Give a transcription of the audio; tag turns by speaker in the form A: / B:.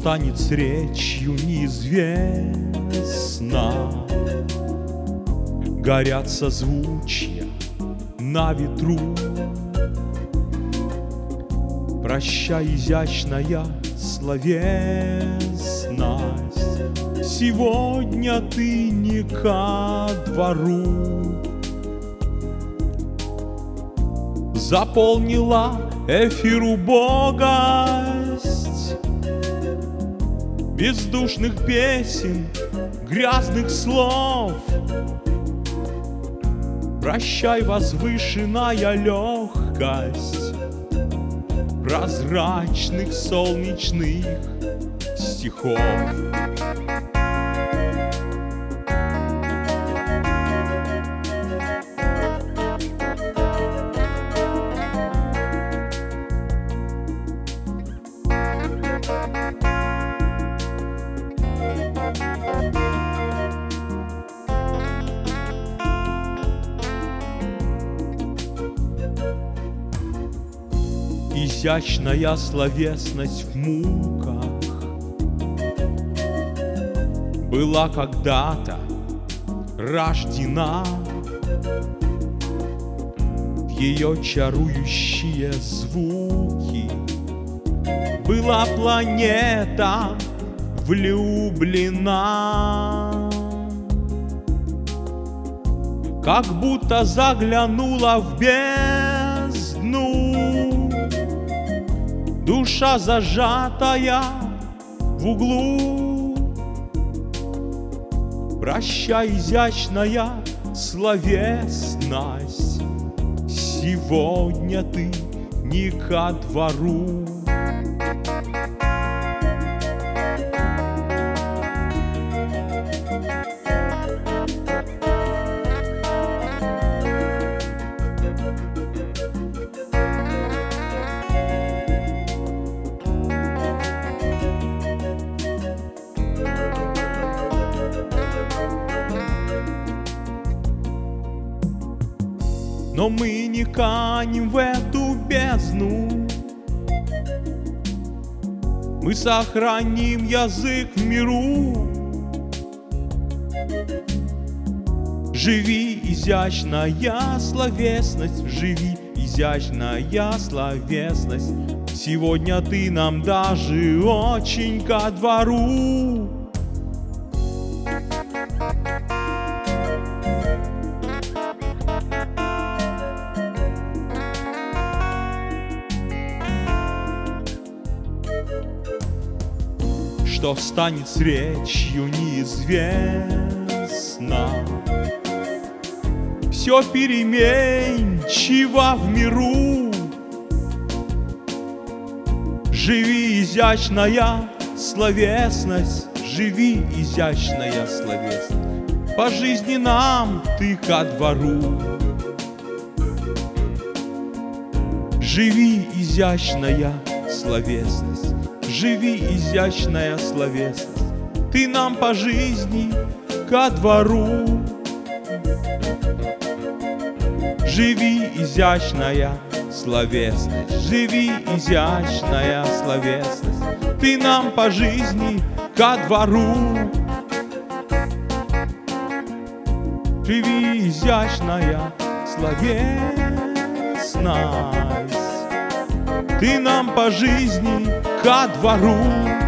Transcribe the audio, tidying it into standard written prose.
A: станет с речью, неизвестно. Горят созвучья на ветру. Прощай, изящная словесность, сегодня ты не ко двору. Заполнила эфир убогость бездушных песен, грязных слов. Прощай, возвышенная легкость прозрачных солнечных стихов. Изящная словесность в муках была когда-то рождена. В ее чарующие звуки была планета влюблена. Как будто заглянула в бездну душа, зажатая в углу. Прощай, изящная словесность, сегодня ты не ко двору. Но мы не канем в эту бездну, мы сохраним язык в миру. Живи, изящная словесность, живи, изящная словесность, сегодня ты нам даже очень ко двору. Что станет с речью, неизвестно. Все переменчиво в миру. Живи, изящная словесность, живи, изящная словесность, по жизни нам ты ко двору. Живи, изящная словесность, живи, изящная словесность, ты нам по жизни ко двору. Живи, изящная словесность, живи, изящная словесность, ты нам по жизни ко двору. Живи, изящная словесность, ты нам по жизни ко двору.